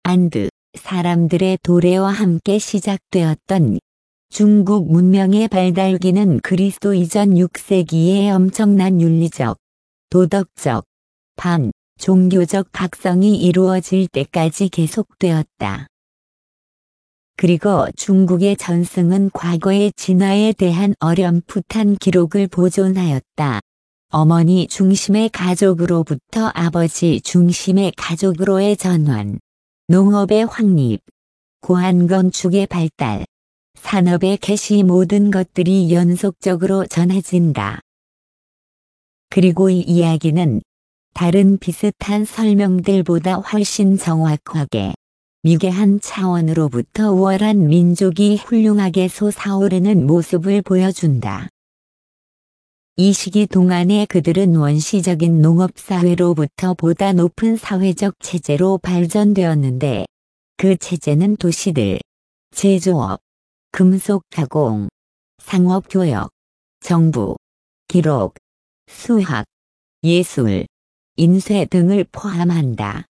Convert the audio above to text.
안드 사람들의 도래와 함께 시작되었던 중국 문명의 발달기는 그리스도 이전 6세기의 엄청난 윤리적, 도덕적, 종교적 각성이 이루어질 때까지 계속되었다. 그리고 중국의 전승은 과거의 진화에 대한 어렴풋한 기록을 보존하였다. 어머니 중심의 가족으로부터 아버지 중심의 가족으로의 전환, 농업의 확립, 고안 건축의 발달, 산업의 개시 모든 것들이 연속적으로 전해진다. 그리고 이 이야기는 다른 비슷한 설명들보다 훨씬 정확하게 미개한 차원으로부터 우월한 민족이 훌륭하게 솟아오르는 모습을 보여준다. 이 시기 동안에 그들은 원시적인 농업사회로부터 보다 높은 사회적 체제로 발전되었는데 그 체제는 도시들, 제조업, 금속 가공, 상업교역, 정부, 기록, 수학, 예술, 인쇄 등을 포함한다.